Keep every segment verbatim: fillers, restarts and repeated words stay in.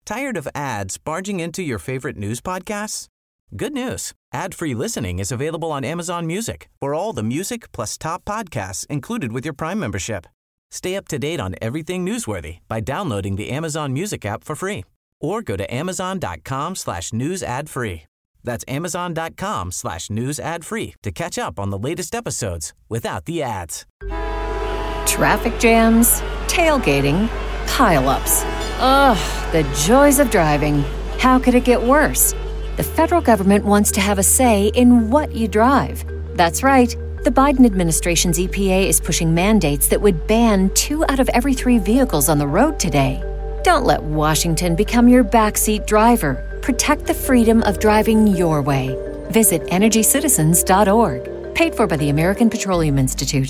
Tired of ads barging into your favorite news podcasts? Good news. Ad-free listening is available on Amazon Music for all the music plus top podcasts included with your Prime membership. Stay up to date on everything newsworthy by downloading the Amazon Music app for free or go to amazon.com slash news ad free. That's amazon.com slash news ad free to catch up on the latest episodes without the ads. Traffic jams, tailgating, pile-ups. Ugh, the joys of driving. How could it get worse? The federal government wants to have a say in what you drive. That's right. The Biden administration's E P A is pushing mandates that would ban two out of every three vehicles on the road today. Don't let Washington become your backseat driver. Protect the freedom of driving your way. Visit energy citizens dot org. Paid for by the American Petroleum Institute.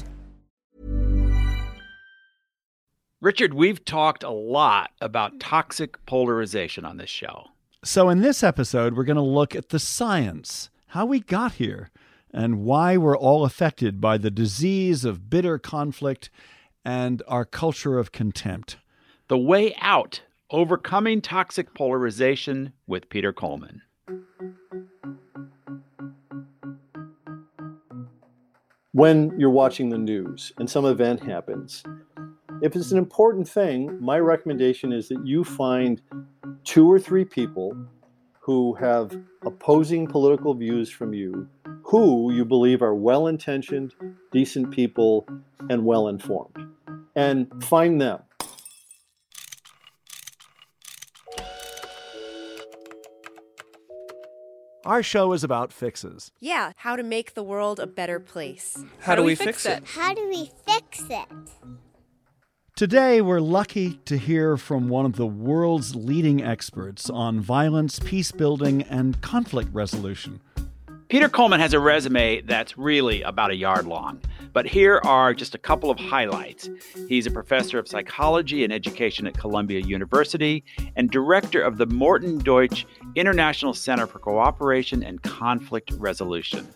Richard, we've talked a lot about toxic polarization on this show. So in this episode, we're going to look at the science, how we got here, and why we're all affected by the disease of bitter conflict and our culture of contempt. The Way Out, Overcoming Toxic Polarization with Peter Coleman. When you're watching the news and some event happens, if it's an important thing, my recommendation is that you find two or three people who have opposing political views from you, who you believe are well-intentioned, decent people, and well-informed. And find them. Our show is about fixes. Yeah, how to make the world a better place. How, how do we, we fix, fix it? it? How do we fix it? Today, we're lucky to hear from one of the world's leading experts on violence, peace building, and conflict resolution. Peter Coleman has a resume that's really about a yard long, but here are just a couple of highlights. He's a professor of psychology and education at Columbia University and director of the Morton Deutsch International Center for Cooperation and Conflict Resolution.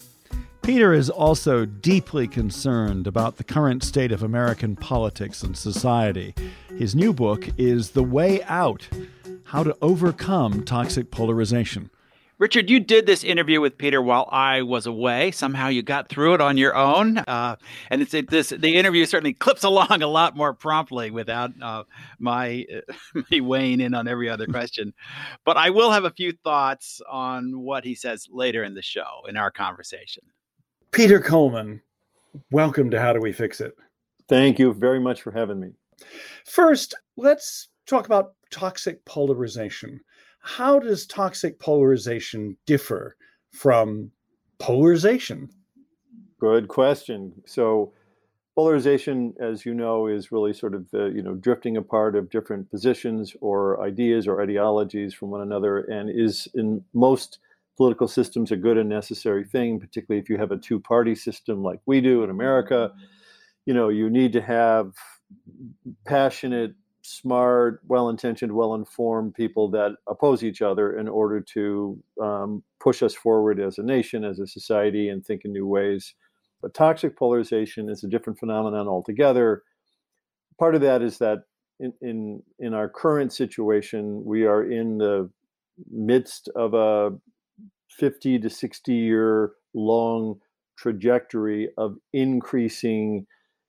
Peter is also deeply concerned about the current state of American politics and society. His new book is The Way Out: How to Overcome Toxic Polarization. Richard, you did this interview with Peter while I was away. Somehow you got through it on your own. Uh, and it's, it, this, the interview certainly clips along a lot more promptly without uh, my uh, me weighing in on every other question. But I will have a few thoughts on what he says later in the show, in our conversation. Peter Coleman, welcome to How Do We Fix It? Thank you very much for having me. First, let's talk about toxic polarization. How does toxic polarization differ from polarization? Good question. So polarization, as you know, is really sort of, uh, you know, drifting apart of different positions or ideas or ideologies from one another, and is in most political systems a good and necessary thing, particularly if you have a two-party system like we do in America. You know, you need to have passionate, smart, well-intentioned, well-informed people that oppose each other in order to um, push us forward as a nation, as a society, and think in new ways. But toxic polarization is a different phenomenon altogether. Part of that is that in, in, in our current situation, we are in the midst of a fifty to sixty year long trajectory of increasing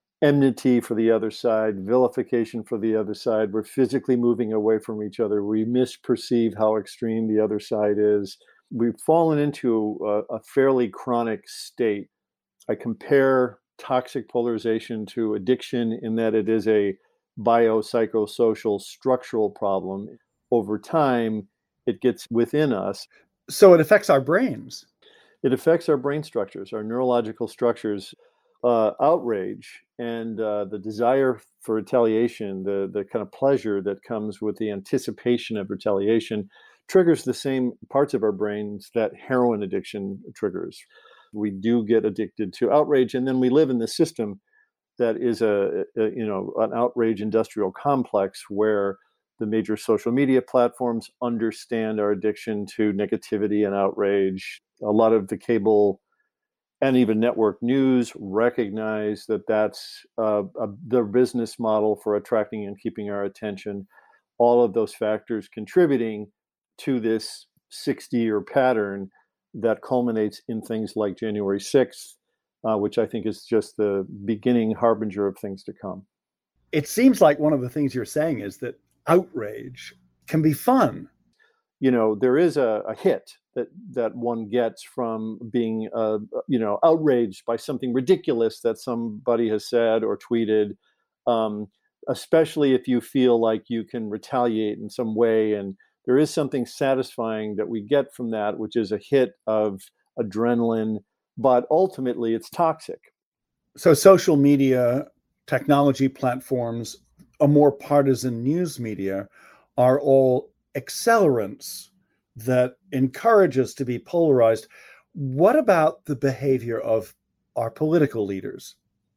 enmity for the other side, vilification for the other side. We're physically moving away from each other. We misperceive how extreme the other side is. We've fallen into a, a fairly chronic state. I compare toxic polarization to addiction in that it is a biopsychosocial structural problem. Over time, it gets within us. So it affects our brains. It affects our brain structures, our neurological structures. Uh, outrage and uh, the desire for retaliation, the, the kind of pleasure that comes with the anticipation of retaliation, triggers the same parts of our brains that heroin addiction triggers. We do get addicted to outrage, and then we live in this system that is a, a you know an outrage industrial complex where the major social media platforms understand our addiction to negativity and outrage. A lot of the cable and even network news recognize that that's uh, a, their business model for attracting and keeping our attention. all of those factors contributing to this sixty-year pattern that culminates in things like January sixth, uh, which I think is just the beginning harbinger of things to come. It seems like one of the things you're saying is that outrage can be fun. You know, there is a, a hit that that one gets from being, uh, you know, outraged by something ridiculous that somebody has said or tweeted, um, especially if you feel like you can retaliate in some way. And there is something satisfying that we get from that, which is a hit of adrenaline, but ultimately it's toxic. So social media, technology platforms, a more partisan news media are all accelerants that encourage us to be polarized. What about the behavior of our political leaders?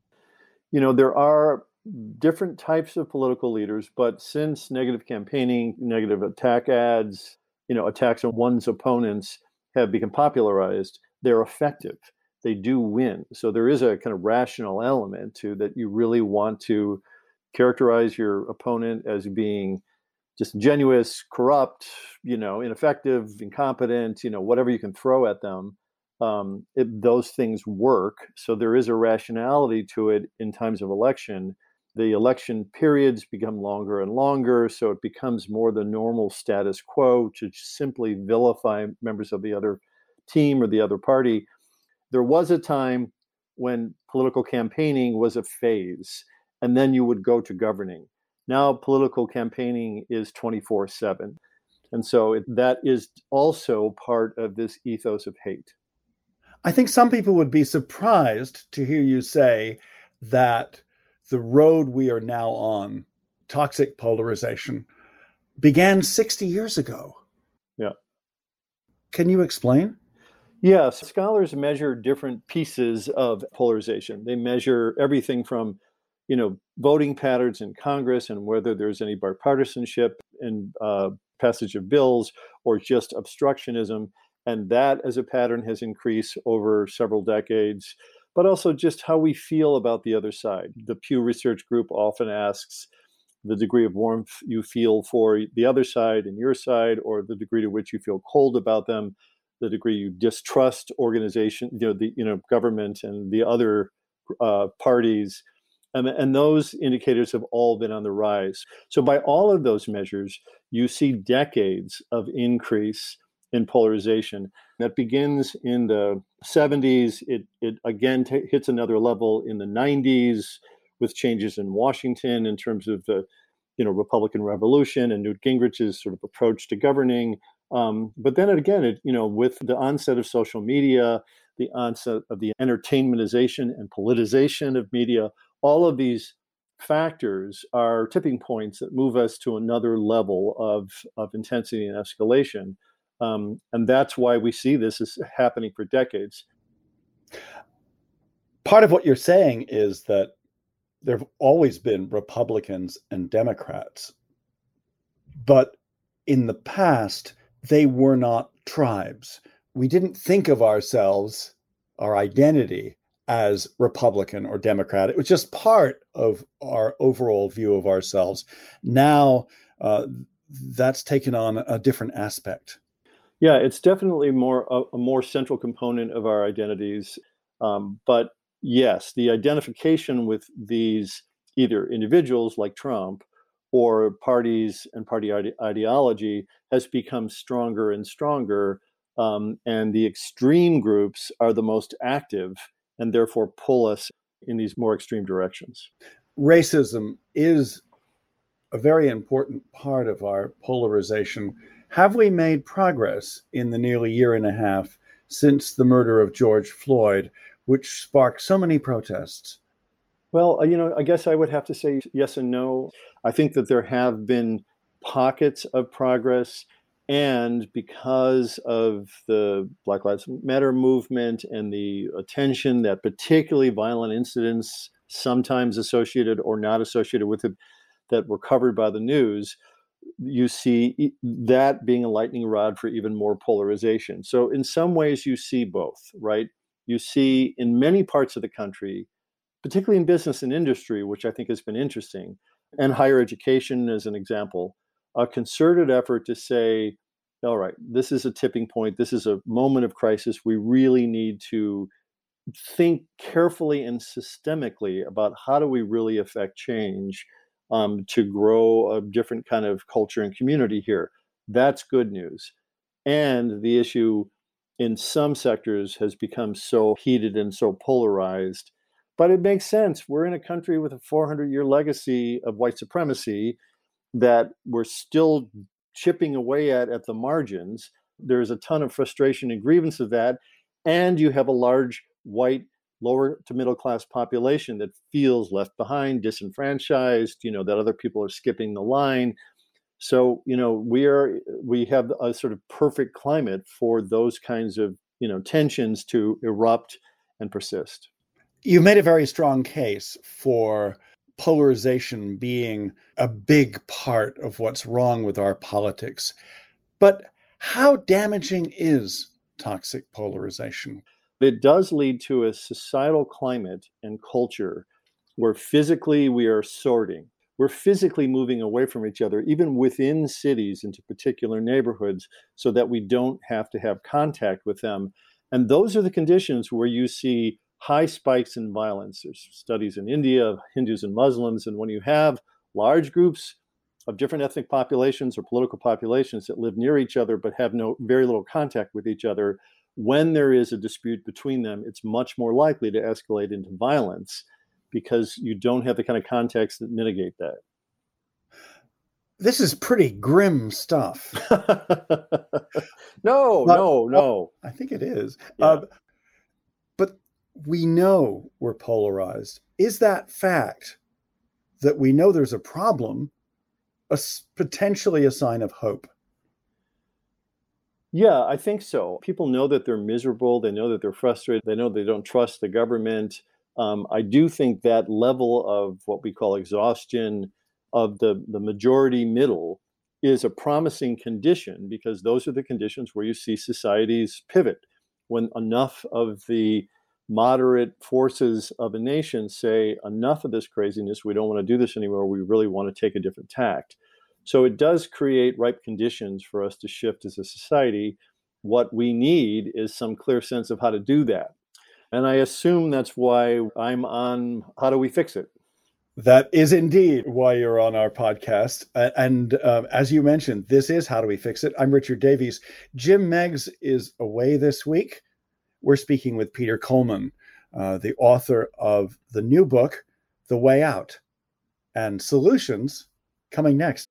You know, there are different types of political leaders, but since negative campaigning, negative attack ads, you know, attacks on one's opponents have become popularized, they're effective. They do win. So there is a kind of rational element to that. You really want to characterize your opponent as being disingenuous, corrupt, you know, ineffective, incompetent, you know, whatever you can throw at them. Um, it, those things work. So there is a rationality to it in times of election. The election periods become longer and longer, so it becomes more the normal status quo to simply vilify members of the other team or the other party. There was a time when political campaigning was a phase, and then you would go to governing. Now political campaigning is twenty-four seven. And so it, that is also part of this ethos of hate. I think some people would be surprised to hear you say that the road we are now on, toxic polarization, began sixty years ago. Yeah. Can you explain? Yes, scholars measure different pieces of polarization. They measure everything from, you know, voting patterns in Congress and whether there's any bipartisanship in uh, passage of bills or just obstructionism. And that as a pattern has increased over several decades, but also just how we feel about the other side. The Pew Research Group often asks the degree of warmth you feel for the other side and your side, or the degree to which you feel cold about them, the degree you distrust organization, you know, the you know government and the other uh, parties. And, and those indicators have all been on the rise. So by all of those measures, you see decades of increase in polarization. That begins in the seventies. It, it again t- hits another level in the nineties with changes in Washington in terms of the you know, Republican Revolution and Newt Gingrich's sort of approach to governing. Um, but then again, it, you know, with the onset of social media, the onset of the entertainmentization and politicization of media, all of these factors are tipping points that move us to another level of, of intensity and escalation. Um, and that's why we see this as happening for decades. Part of what you're saying is that there have always been Republicans and Democrats, but in the past, they were not tribes. We didn't think of ourselves, our identity, as Republican or Democrat. It was just part of our overall view of ourselves. Now, uh, that's taken on a different aspect. Yeah, it's definitely more a, a more central component of our identities. Um, but yes, the identification with these either individuals like Trump or parties and party ide- ideology has become stronger and stronger. Um, and the extreme groups are the most active and therefore pull us in these more extreme directions. Racism is a very important part of our polarization. Have we made progress in the nearly year and a half since the murder of George Floyd, which sparked so many protests? Well, you know, I guess I would have to say yes and no. I think that there have been pockets of progress. And because of the Black Lives Matter movement and the attention that particularly violent incidents, sometimes associated or not associated with it, that were covered by the news, you see that being a lightning rod for even more polarization. So in some ways, you see both, right? You see in many parts of the country, particularly in business and industry, which I think has been interesting, and higher education as an example, a concerted effort to say, all right, this is a tipping point. This is a moment of crisis. We really need to think carefully and systemically about how do we really affect change um, to grow a different kind of culture and community here. That's good news. And the issue in some sectors has become so heated and so polarized. But it makes sense. We're in a country with a four hundred year legacy of white supremacy that we're still chipping away at at the margins. There's a ton of frustration and grievance of that. And you have a large white lower to middle class population that feels left behind, disenfranchised, you know, that other people are skipping the line. So, you know, we are we have a sort of perfect climate for those kinds of, you know, tensions to erupt and persist. You made a very strong case for polarization being a big part of what's wrong with our politics. But how damaging is toxic polarization? It does lead to a societal climate and culture where physically we are sorting. We're physically moving away from each other, even within cities into particular neighborhoods, so that we don't have to have contact with them. And those are the conditions where you see high spikes in violence. There's studies in India of Hindus and Muslims. And when you have large groups of different ethnic populations or political populations that live near each other but have no very little contact with each other, when there is a dispute between them, it's much more likely to escalate into violence because you don't have the kind of context that mitigate that. This is pretty grim stuff. no, but, no, no. I think it is. Yeah. Uh, but we know we're polarized. Is that fact that we know there's a problem a, potentially a sign of hope? Yeah, I think so. People know that they're miserable. They know that they're frustrated. They know they don't trust the government. Um, I do think that level of what we call exhaustion of the, the majority middle is a promising condition, because those are the conditions where you see societies pivot. When enough of the moderate forces of a nation say, enough of this craziness, we don't want to do this anymore, we really want to take a different tact. So it does create ripe conditions for us to shift as a society. What we need is some clear sense of how to do that. And I assume that's why I'm on How Do We Fix It? That is indeed why you're on our podcast. And um, as you mentioned, this is How Do We Fix It? I'm Richard Davies. Jim Meigs is away this week. We're speaking with Peter Coleman, uh, the author of the new book, The Way Out, and Solutions coming next.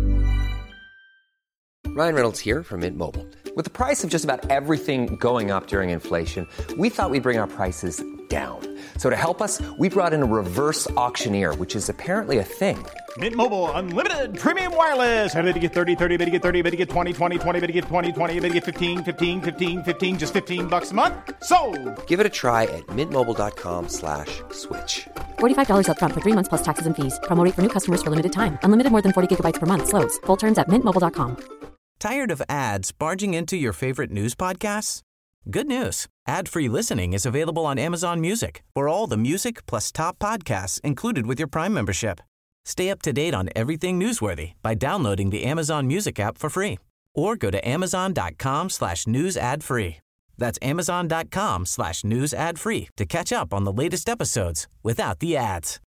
Ryan Reynolds here from Mint Mobile. With the price of just about everything going up during inflation, we thought we'd bring our prices down. So to help us, we brought in a reverse auctioneer, which is apparently a thing. Mint Mobile Unlimited Premium Wireless. How to get thirty, thirty, how to get thirty, how to get twenty, twenty, twenty, how to get twenty, twenty, how to get fifteen, fifteen, fifteen, fifteen, just fifteen bucks a month? Sold! Give it a try at mintmobile.com slash switch. forty-five dollars up front for three months plus taxes and fees. Promo rate for new customers for limited time. Unlimited more than forty gigabytes per month. Slows full terms at mint mobile dot com. Tired of ads barging into your favorite news podcasts? Good news. Ad-free listening is available on Amazon Music for all the music plus top podcasts included with your Prime membership. Stay up to date on everything newsworthy by downloading the Amazon Music app for free or go to amazon.com slash news ad free. That's amazon.com slash news ad free to catch up on the latest episodes without the ads.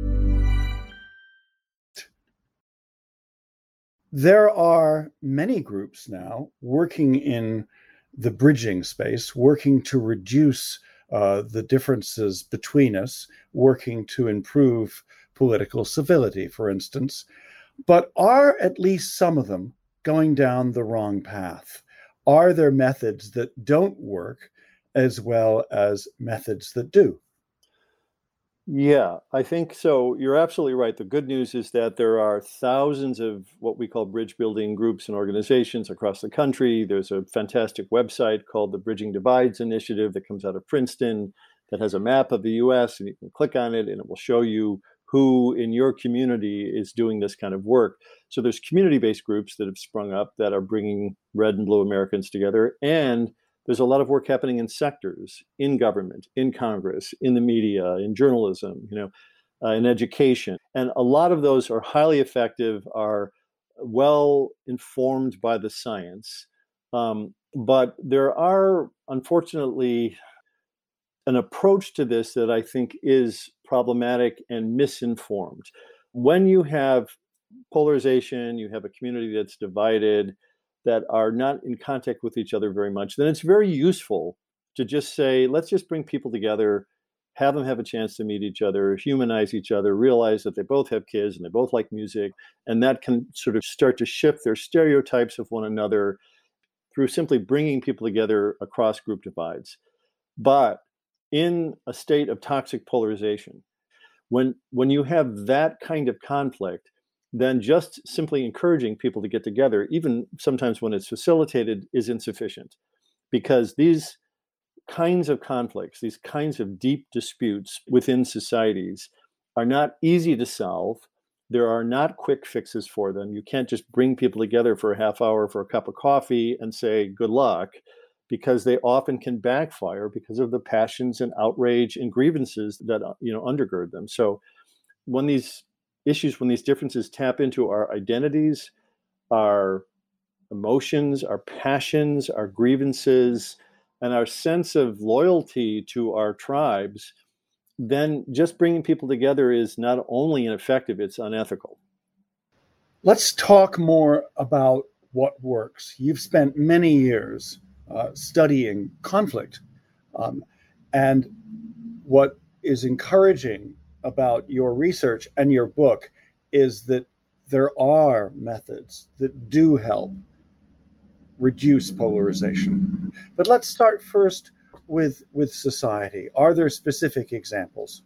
There are many groups now working in the bridging space, working to reduce uh, the differences between us, working to improve political civility, for instance. But are at least some of them going down the wrong path? Are there methods that don't work as well as methods that do? Yeah, I think so. You're absolutely right. The good news is that there are thousands of what we call bridge building groups and organizations across the country. There's a fantastic website called the Bridging Divides Initiative that comes out of Princeton that has a map of the U S, and you can click on it and it will show you who in your community is doing this kind of work. So there's community-based groups that have sprung up that are bringing red and blue Americans together. And there's a lot of work happening in sectors, in government, in Congress, in the media, in journalism, you know, uh, in education. And a lot of those are highly effective, are well informed by the science. Um, but there are, unfortunately, an approach to this that I think is problematic and misinformed. When you have polarization, you have a community that's divided, that are not in contact with each other very much, then it's very useful to just say, let's just bring people together, have them have a chance to meet each other, humanize each other, realize that they both have kids and they both like music, and that can sort of start to shift their stereotypes of one another through simply bringing people together across group divides. But in a state of toxic polarization, when when you have that kind of conflict, then just simply encouraging people to get together, even sometimes when it's facilitated, is insufficient. Because these kinds of conflicts, these kinds of deep disputes within societies are not easy to solve. There are not quick fixes for them. You can't just bring people together for a half hour for a cup of coffee and say, good luck, because they often can backfire because of the passions and outrage and grievances that, you know, undergird them. So when these issues, when these differences tap into our identities, our emotions, our passions, our grievances, and our sense of loyalty to our tribes, then just bringing people together is not only ineffective, it's unethical. Let's talk more about what works. You've spent many years uh, studying conflict. Um, and what is encouraging about your research and your book is that there are methods that do help reduce polarization. But let's start first with, with society. Are there specific examples?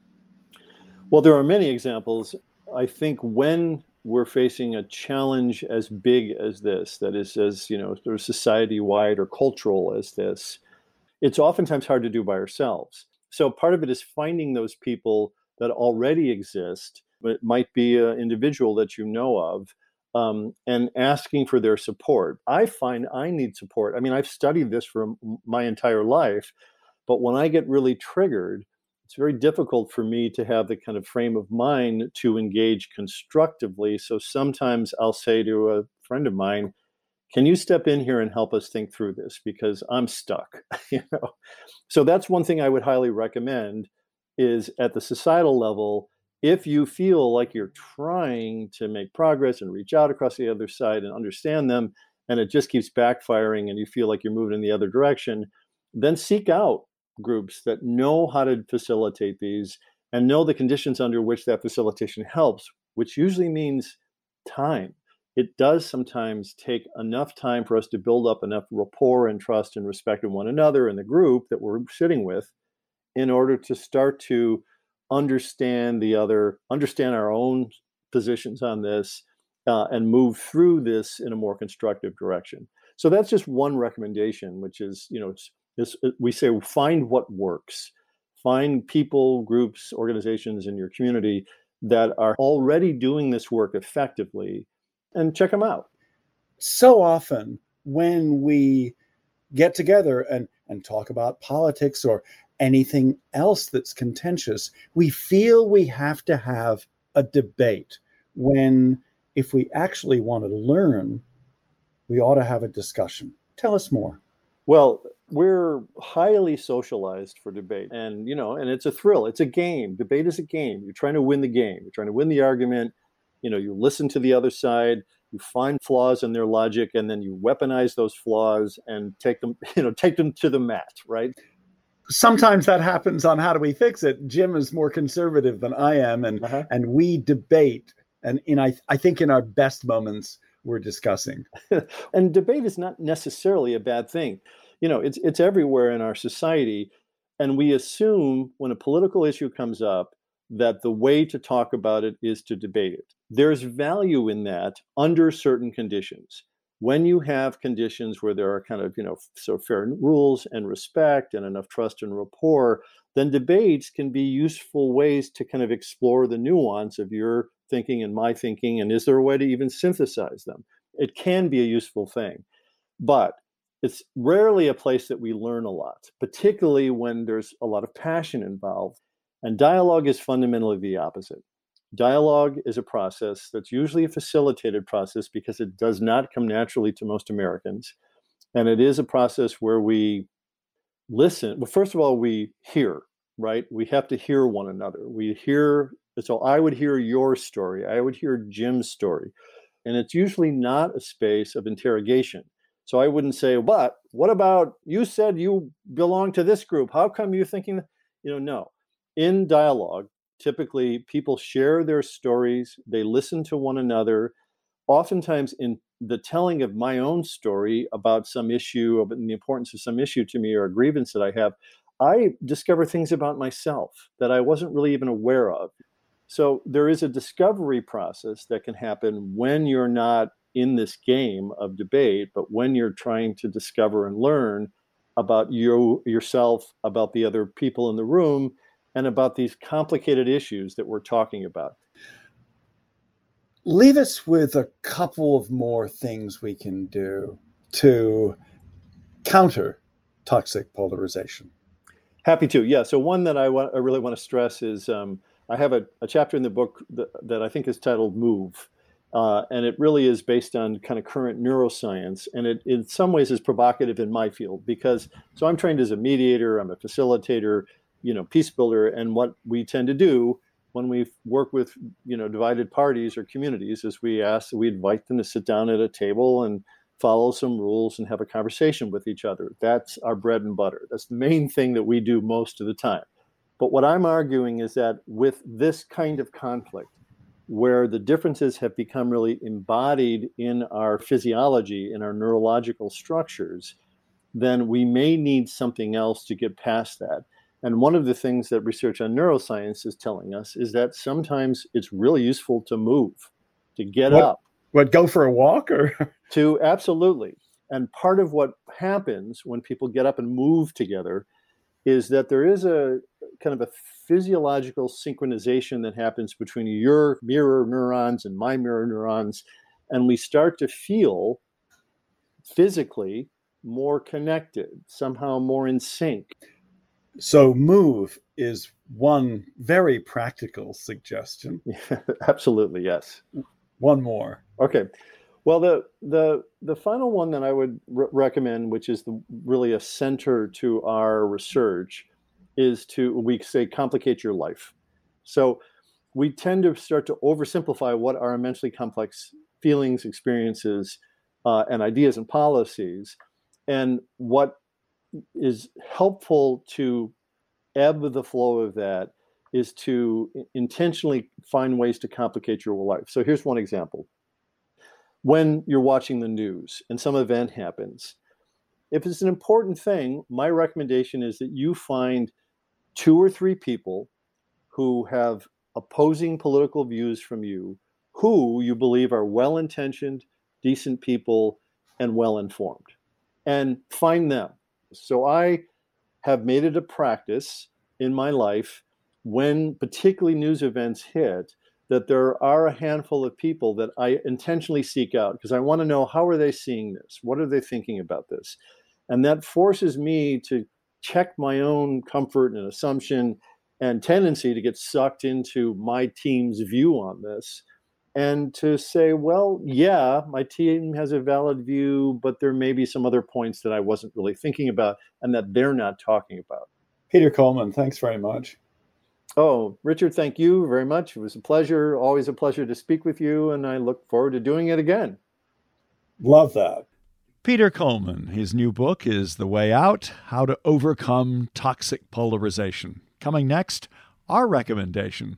Well, there are many examples. I think when we're facing a challenge as big as this, that is as, you know, sort of society-wide or cultural as this, it's oftentimes hard to do by ourselves. So part of it is finding those people that already exist, but it might be an individual that you know of, um, and asking for their support. I find I need support. I mean, I've studied this for my entire life, but when I get really triggered, it's very difficult for me to have the kind of frame of mind to engage constructively. So sometimes I'll say to a friend of mine, can you step in here and help us think through this? Because I'm stuck, you know? So that's one thing I would highly recommend is at the societal level, if you feel like you're trying to make progress and reach out across the other side and understand them, and it just keeps backfiring and you feel like you're moving in the other direction, then seek out groups that know how to facilitate these and know the conditions under which that facilitation helps, which usually means time. It does sometimes take enough time for us to build up enough rapport and trust and respect in one another and the group that we're sitting with in order to start to understand the other, understand our own positions on this, uh, and move through this in a more constructive direction. So that's just one recommendation, which is, you know, it's, it's, we say find what works. Find people, groups, organizations in your community that are already doing this work effectively and check them out. So often when we get together and, and talk about politics or anything else that's contentious, we feel we have to have a debate, when if we actually want to learn, we ought to have a discussion. Tell us more. Well, we're highly socialized for debate, and you know, and it's a thrill. It's a game. Debate is a game. You're trying to win the game. You're trying to win the argument. You know, you listen to the other side, you find flaws in their logic, and then you weaponize those flaws and take them, you know, take them to the mat, right? Sometimes that happens on How Do We Fix It. Jim is more conservative than I am, and uh-huh. and we debate. And in I I think in our best moments, we're discussing. And debate is not necessarily a bad thing. You know, it's it's everywhere in our society, and we assume when a political issue comes up that the way to talk about it is to debate it. There's value in that under certain conditions. When you have conditions where there are kind of, you know, so fair rules and respect and enough trust and rapport, then debates can be useful ways to kind of explore the nuance of your thinking and my thinking, and is there a way to even synthesize them? It can be a useful thing, but it's rarely a place that we learn a lot, particularly when there's a lot of passion involved. And dialogue is fundamentally the opposite. Dialogue is a process that's usually a facilitated process because it does not come naturally to most Americans. And it is a process where we listen. Well, first of all, we hear, right? We have to hear one another. We hear, so I would hear your story. I would hear Jim's story. And it's usually not a space of interrogation. So I wouldn't say, but what about, you said you belong to this group. How come you're thinking, you know, no. In dialogue, typically people share their stories. They listen to one another. Oftentimes in the telling of my own story about some issue, about the importance of some issue to me or a grievance that I have, I discover things about myself that I wasn't really even aware of. So there is a discovery process that can happen when you're not in this game of debate, but when you're trying to discover and learn about you, yourself, about the other people in the room, and about these complicated issues that we're talking about. Leave us with a couple of more things we can do to counter toxic polarization. Happy to. Yeah. So one that I, want, I really want to stress is um, I have a, a chapter in the book that, that I think is titled Move. Uh, and it really is based on kind of current neuroscience. And it in some ways is provocative in my field because, so I'm trained as a mediator, I'm a facilitator, you know, peace builder. And what we tend to do when we work with, you know, divided parties or communities is we ask, we invite them to sit down at a table and follow some rules and have a conversation with each other. That's our bread and butter. That's the main thing that we do most of the time. But what I'm arguing is that with this kind of conflict, where the differences have become really embodied in our physiology, in our neurological structures, then we may need something else to get past that. And one of the things that research on neuroscience is telling us is that sometimes it's really useful to move, to get what, up. What, go for a walk or? To absolutely. And part of what happens when people get up and move together is that there is a kind of a physiological synchronization that happens between your mirror neurons and my mirror neurons. And we start to feel physically more connected, somehow more in sync. So move is one very practical suggestion. Absolutely, yes. One more. Okay. Well, the the the final one that I would re- recommend, which is the, really a center to our research, is to, we say, complicate your life. So we tend to start to oversimplify what are immensely complex feelings, experiences, uh, and ideas and policies. And what is helpful to ebb the flow of that is to intentionally find ways to complicate your life. So here's one example. When you're watching the news and some event happens, if it's an important thing, my recommendation is that you find two or three people who have opposing political views from you, who you believe are well-intentioned, decent people, and well-informed, and find them. So I have made it a practice in my life when particularly news events hit that there are a handful of people that I intentionally seek out because I want to know, how are they seeing this? What are they thinking about this? And that forces me to check my own comfort and assumption and tendency to get sucked into my team's view on this and to say, well, yeah, my team has a valid view, but there may be some other points that I wasn't really thinking about and that they're not talking about. Peter Coleman, thanks very much. Oh, Richard, thank you very much. It was a pleasure, always a pleasure to speak with you, and I look forward to doing it again. Love that. Peter Coleman, his new book is The Way Out, How to Overcome Toxic Polarization. Coming next, our recommendation.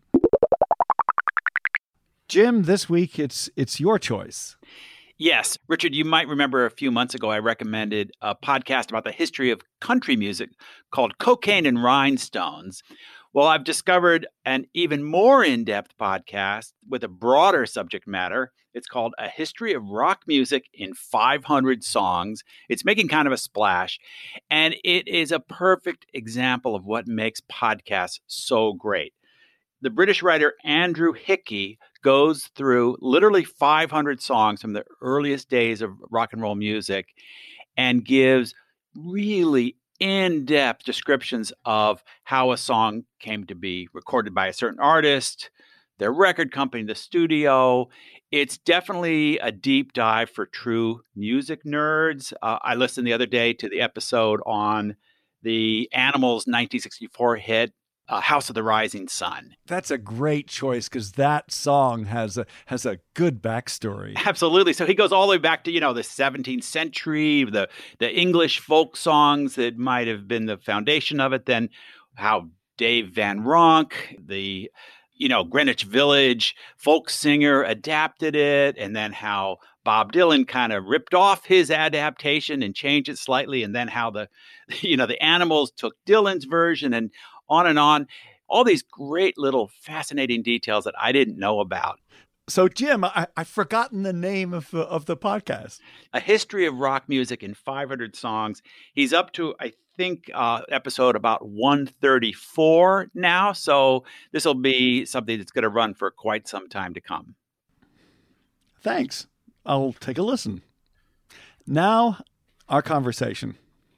Jim, this week it's it's your choice. Yes. Richard, you might remember a few months ago I recommended a podcast about the history of country music called Cocaine and Rhinestones. Well, I've discovered an even more in-depth podcast with a broader subject matter. It's called A History of Rock Music in five hundred Songs. It's making kind of a splash, and it is a perfect example of what makes podcasts so great. The British writer Andrew Hickey goes through literally five hundred songs from the earliest days of rock and roll music and gives really in-depth descriptions of how a song came to be recorded by a certain artist, their record company, the studio. It's definitely a deep dive for true music nerds. Uh, I listened the other day to the episode on the Animals nineteen sixty-four hit, Uh, House of the Rising Sun. That's a great choice because that song has a has a good backstory. Absolutely. So he goes all the way back to, you know, the seventeenth century, the the English folk songs that might have been the foundation of it. Then how Dave Van Ronk, the, you know, Greenwich Village folk singer, adapted it, and then how Bob Dylan kind of ripped off his adaptation and changed it slightly, and then how the, you know, the Animals took Dylan's version, and on and on. All these great little fascinating details that I didn't know about. So, Jim, I, I've forgotten the name of the, of the podcast. A History of Rock Music in five hundred Songs. He's up to, I think, uh, episode about one thirty-four now. So this will be something that's going to run for quite some time to come. Thanks. I'll take a listen. Now, our conversation.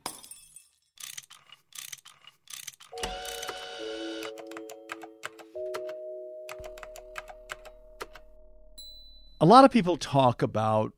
A lot of people talk about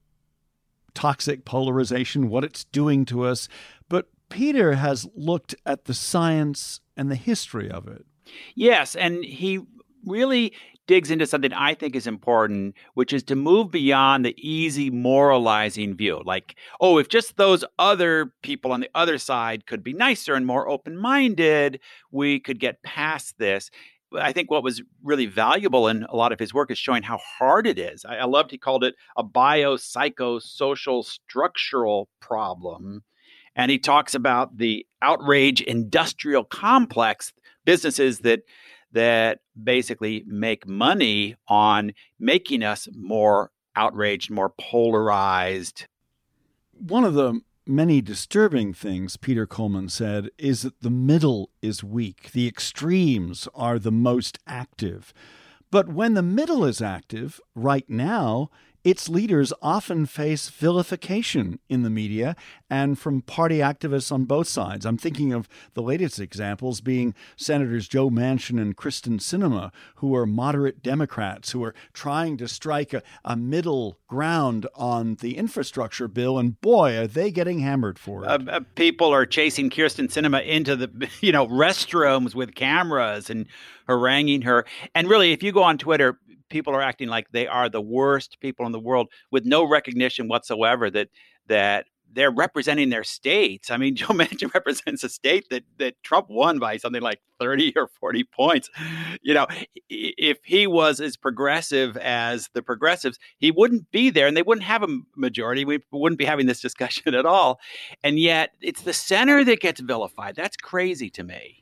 toxic polarization, what it's doing to us, but Peter has looked at the science and the history of it. Yes, and he really digs into something I think is important, which is to move beyond the easy moralizing view. Like, oh, if just those other people on the other side could be nicer and more open-minded, we could get past this. I think what was really valuable in a lot of his work is showing how hard it is. I, I loved, he called it a biopsychosocial structural problem. And he talks about the outrage industrial complex, businesses that that basically make money on making us more outraged, more polarized. One of the many disturbing things, Peter Coleman said, is that the middle is weak. The extremes are the most active. But when the middle is active, right now, its leaders often face vilification in the media and from party activists on both sides. I'm thinking of the latest examples being Senators Joe Manchin and Kristen Sinema, who are moderate Democrats who are trying to strike a, a middle ground on the infrastructure bill, and boy, are they getting hammered for it. Uh, uh, people are chasing Kirsten Sinema into the, you know, restrooms with cameras and haranguing her. And really, if you go on Twitter, people are acting like they are the worst people in the world with no recognition whatsoever that that they're representing their states. I mean, Joe Manchin represents a state that that Trump won by something like thirty or forty points. You know, if he was as progressive as the progressives, he wouldn't be there and they wouldn't have a majority. We wouldn't be having this discussion at all. And yet it's the center that gets vilified. That's crazy to me.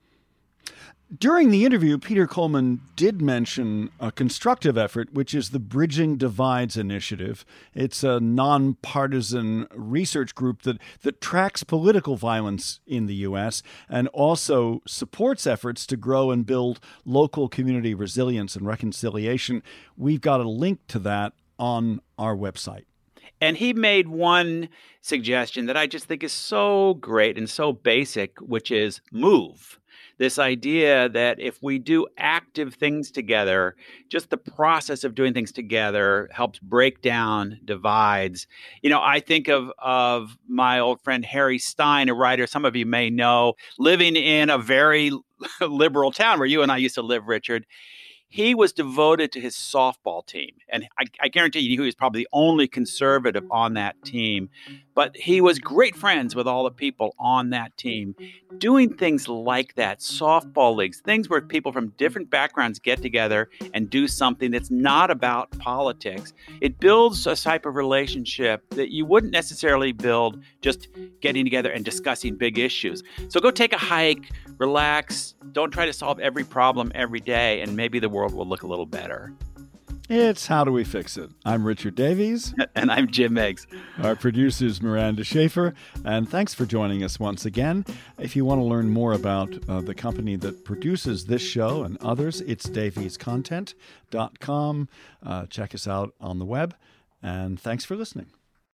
During the interview, Peter Coleman did mention a constructive effort, which is the Bridging Divides Initiative. It's a nonpartisan research group that, that tracks political violence in the U S and also supports efforts to grow and build local community resilience and reconciliation. We've got a link to that on our website. And he made one suggestion that I just think is so great and so basic, which is move. This idea that if we do active things together, just the process of doing things together helps break down divides. You know, I think of of my old friend Harry Stein, a writer some of you may know, living in a very liberal town where you and I used to live, Richard. He was devoted to his softball team. And I, I guarantee you he was probably the only conservative on that team. But he was great friends with all the people on that team. Doing things like that, softball leagues, things where people from different backgrounds get together and do something that's not about politics. It builds a type of relationship that you wouldn't necessarily build just getting together and discussing big issues. So go take a hike, relax, don't try to solve every problem every day, and maybe the world will look a little better. It's How Do We Fix It? I'm Richard Davies. And I'm Jim Meigs. Our producer is Miranda Schaefer. And thanks for joining us once again. If you want to learn more about uh, the company that produces this show and others, it's davies content dot com. Uh, check us out on the web. And thanks for listening.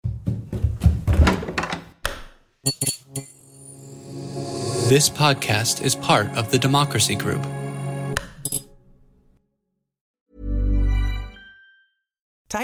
This podcast is part of the Democracy Group.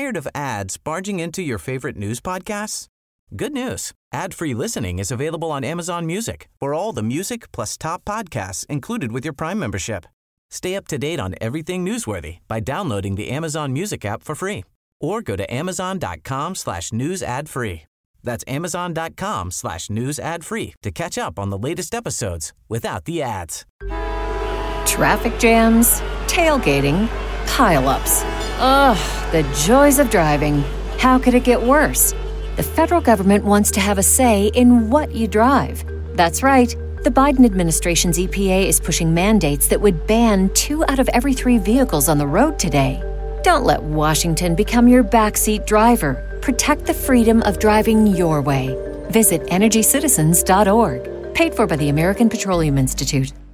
Tired of ads barging into your favorite news podcasts? Good news. Ad-free listening is available on Amazon Music for all the music plus top podcasts included with your Prime membership. Stay up to date on everything newsworthy by downloading the Amazon Music app for free or go to amazon.com slash news ad free. That's amazon.com slash news ad free to catch up on the latest episodes without the ads. Traffic jams, tailgating, pileups. Ugh, the joys of driving. How could it get worse? The federal government wants to have a say in what you drive. That's right. The Biden administration's E P A is pushing mandates that would ban two out of every three vehicles on the road today. Don't let Washington become your backseat driver. Protect the freedom of driving your way. Visit energy citizens dot org. Paid for by the American Petroleum Institute.